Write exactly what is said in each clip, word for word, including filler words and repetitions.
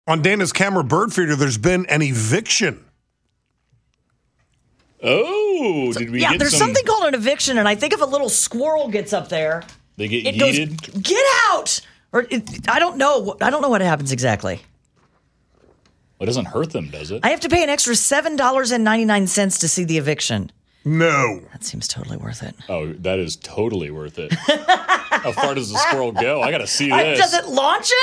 On Dana's camera bird feeder, there's been an eviction. Oh, did we yeah, get there's some... something called an eviction, and I think if a little squirrel gets up there, They get it yeeted? goes, get out! Or it, I don't know. I don't know what happens exactly. Well, it doesn't hurt them, does it? I have to pay an extra seven dollars and ninety-nine cents to see the eviction. No. That seems totally worth it. Oh, that is totally worth it. How far does the squirrel go? I got to see this. I, does it launch it?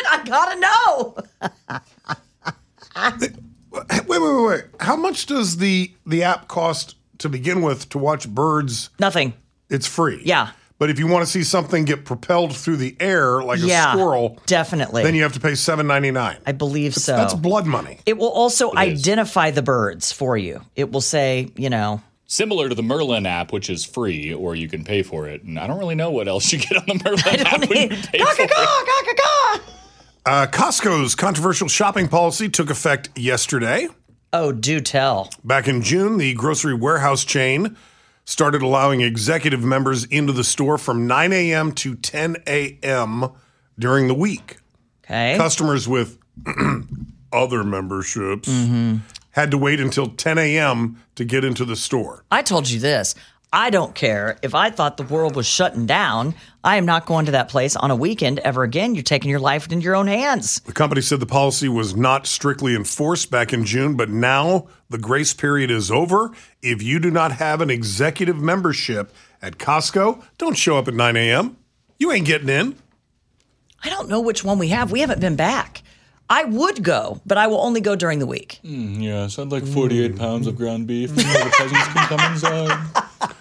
I gotta know. Wait, wait, wait, wait. How much does the, the app cost to begin with to watch birds? Nothing. It's free. Yeah. But if you want to see something get propelled through the air like yeah, a squirrel, definitely. then you have to pay seven ninety-nine. I believe that's, so. That's blood money. It will also It identify the birds for you. It will say, you know. Similar to the Merlin app, which is free, or you can pay for it. And I don't really know what else you get on the Merlin app when you pay for it. Uh, Costco's controversial shopping policy took effect yesterday. Oh, do tell. Back in June, the grocery warehouse chain started allowing executive members into the store from nine a.m. to ten a.m. during the week. Okay. Customers with other memberships mm-hmm. had to wait until ten a.m. to get into the store. I told you this. I don't care. If I thought the world was shutting down, I am not going to that place on a weekend ever again. You're taking your life into your own hands. The company said the policy was not strictly enforced back in June, but now the grace period is over. If you do not have an executive membership at Costco, don't show up at nine a.m. You ain't getting in. I don't know which one we have. We haven't been back. I would go, but I will only go during the week. Mm, yes, I'd like forty-eight mm. pounds of ground beef. The peasants can come inside.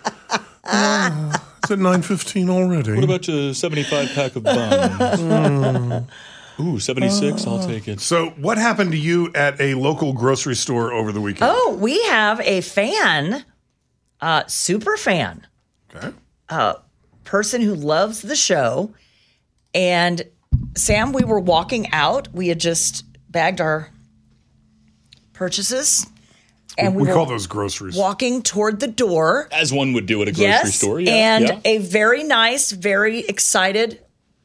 Uh, it's at nine fifteen already. What about your seventy-five pack of buns? mm. Ooh, seventy-six, uh, I'll take it. So what happened to you at a local grocery store over the weekend? Oh, we have a fan, uh, super fan. Okay. Uh, person who loves the show. And Sam, we were walking out. We had just bagged our purchases. And we, we were call those groceries. Walking toward the door. As one would do at a grocery yes, store. Yeah, and yeah. a very nice, very excited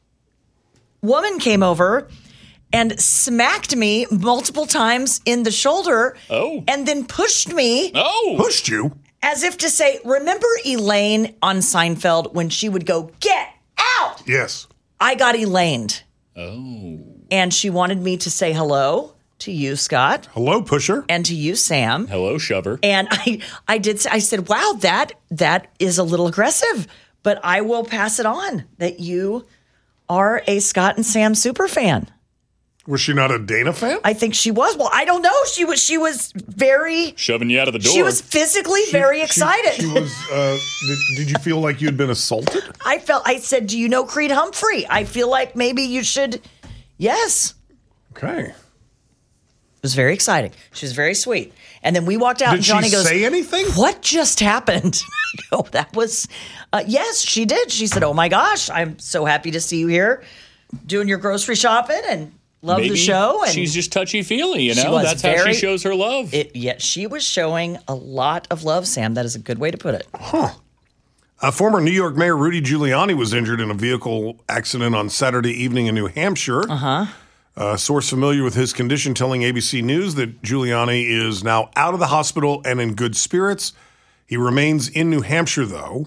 woman came over and smacked me multiple times in the shoulder. Oh. And then pushed me. Oh. Pushed you? As if to say, remember Elaine on Seinfeld when she would go, get out? Yes. I got Elained. Oh. And she wanted me to say hello to you, Scott. Hello, pusher. And to you, Sam. Hello, shover. And I I did I said, wow, that that is a little aggressive, but I will pass it on that you are a Scott and Sam super fan. Was she not a Dana fan? I think she was. Well, I don't know. She was she was very shoving you out of the door. She was physically she, very she, excited. She was uh, did, did you feel like you had been assaulted? I felt I said, do you know Creed Humphrey? I feel like maybe you should. Yes. Okay. It was very exciting. She was very sweet. And then we walked out did and Johnny she goes, say anything? What just happened? I go, that was, uh, yes, she did. She said, oh my gosh, I'm so happy to see you here doing your grocery shopping and love Maybe the show. And she's just touchy-feely, you she know? was That's how very- she shows her love. It, yeah, she was showing a lot of love, Sam. That is a good way to put it. Huh. Uh, former New York Mayor Rudy Giuliani was injured in a vehicle accident on Saturday evening in New Hampshire. Uh-huh. A source familiar with his condition telling A B C News that Giuliani is now out of the hospital and in good spirits. He remains in New Hampshire, though.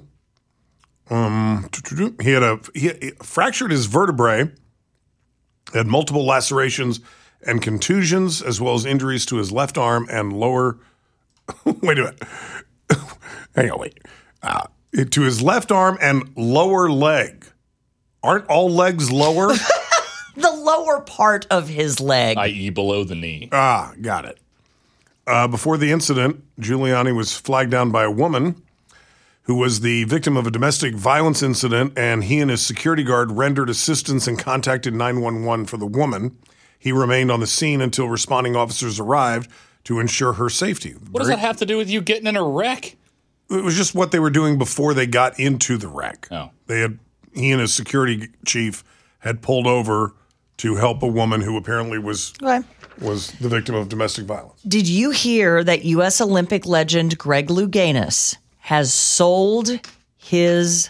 Um, he had a he, he fractured his vertebrae, had multiple lacerations and contusions, as well as injuries to his left arm and lower. wait a minute. Hang on, wait. Uh, to his left arm and lower leg. Aren't all legs lower? The lower part of his leg. that is below the knee. Ah, got it. Uh, before the incident, Giuliani was flagged down by a woman who was the victim of a domestic violence incident, and he and his security guard rendered assistance and contacted nine one one for the woman. He remained on the scene until responding officers arrived to ensure her safety. What does that have to do with you getting in a wreck? It was just what they were doing before they got into the wreck. Oh. They had he and his security chief had pulled over to help a woman who apparently was Okay. was the victim of domestic violence. Did you hear that U S Olympic legend Greg Louganis has sold his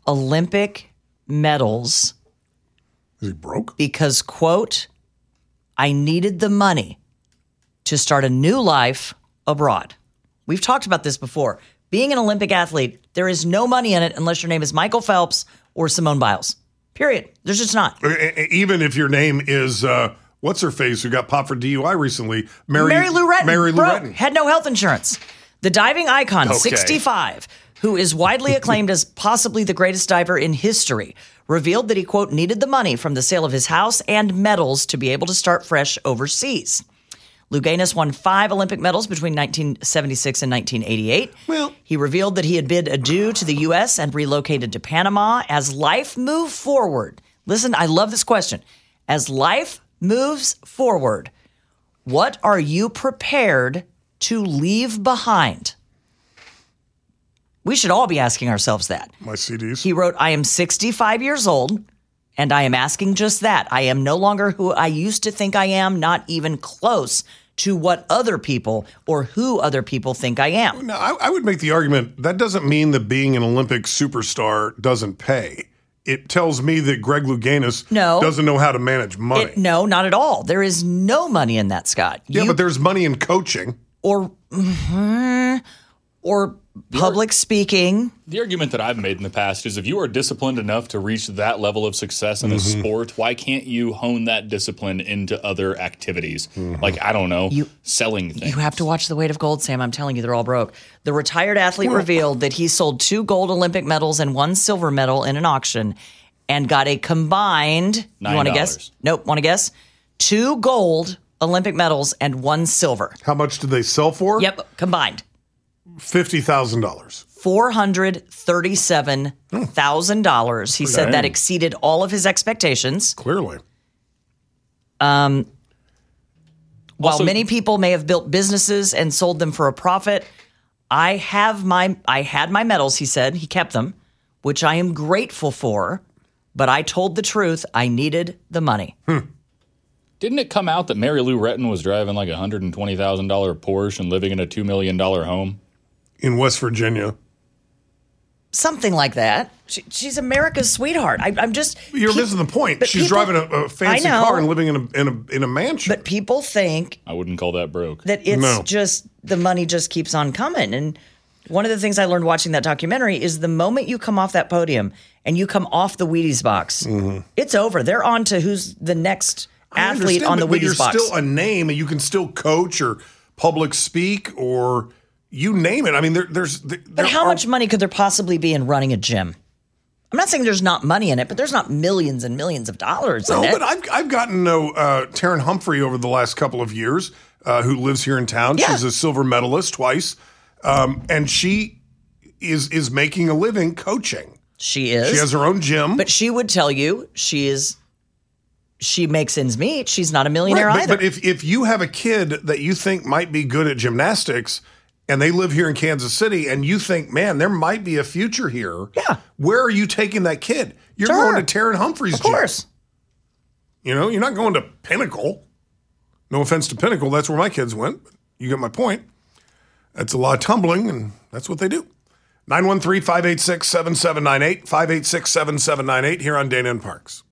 Olympic medals? Is he broke? Because, quote, I needed the money to start a new life abroad. We've talked about this before. Being an Olympic athlete, there is no money in it unless your name is Michael Phelps or Simone Biles. Period. There's just not. Even if your name is, uh, what's her face, who got popped for D U I recently? Mary, Mary Lou Retton. Mary Lou Bro, Retton. had no health insurance. The diving icon, Okay. sixty-five, who is widely acclaimed as possibly the greatest diver in history, revealed that he, quote, needed the money from the sale of his house and medals to be able to start fresh overseas. Louganis won five Olympic medals between nineteen seventy-six and nineteen eighty-eight. Well, he revealed that he had bid adieu to the U S and relocated to Panama as life moved forward. Listen, I love this question. As life moves forward, what are you prepared to leave behind? We should all be asking ourselves that. My C Ds. He wrote, I am sixty-five years old, and I am asking just that. I am no longer who I used to think I am, not even close to what other people or who other people think I am. Now, I, I would make the argument that doesn't mean that being an Olympic superstar doesn't pay. It tells me that Greg Louganis No. doesn't know how to manage money. It, no, not at all. There is no money in that, Scott. yeah, You- but there's money in coaching. or mhm, or public speaking. The argument that I've made in the past is if you are disciplined enough to reach that level of success in a Mm-hmm. sport, why can't you hone that discipline into other activities? Mm-hmm. Like, I don't know, You- selling things. You have to watch The Weight of Gold, Sam. I'm telling you, they're all broke. The retired athlete revealed that he sold two gold Olympic medals and one silver medal in an auction and got a combined, you Nine want to guess? dollars. Nope, want to guess? Two gold Olympic medals and one silver. How much did they sell for? Yep, combined. fifty thousand dollars. four hundred thirty-seven thousand dollars. He said that Dang. exceeded all of his expectations. Clearly. While Also- many people may have built businesses and sold them for a profit, I have my I had my medals, he said. He kept them, which I am grateful for, but I told the truth. I needed the money. Didn't it come out that Mary Lou Retton was driving like a one hundred twenty thousand dollars Porsche and living in a two million dollars home? In West Virginia. Something like that. She, she's America's sweetheart. I, I'm just You're pe- missing the point. but She's people- driving a, a fancy I know. car and living in a in a in a mansion. But people think I wouldn't call that broke. that it's No. just the money just keeps on coming. And one of the things I learned watching that documentary is the moment you come off that podium and you come off the Wheaties box, it's over. They're on to who's the next Mm-hmm. I athlete understand, on the but, but Wheaties you're box. still a name, and you can still coach or public speak or you name it. I mean, there, there's. There but how are- much money could there possibly be in running a gym? I'm not saying there's not money in it, but there's not millions and millions of dollars No, in it. but I've I've gotten to know uh, Taryn Humphrey over the last couple of years, uh, who lives here in town. Yeah. She's a silver medalist twice, um, and she is is making a living coaching. she is. She has her own gym. but she would tell you she is. She makes ends meet. She's not a millionaire Right, either. but, but if if you have a kid that you think might be good at gymnastics, and they live here in Kansas City, and you think, man, there might be a future here. Yeah. Where are you taking that kid? You're To her. going to Taryn Humphrey's of course. gym. You know, you're not going to Pinnacle. No offense to Pinnacle, that's where my kids went. But you get my point. That's a lot of tumbling, and that's what they do. nine one three, five eight six, seven seven nine eight, five eight six, seven seven nine eight here on Dana and Parks.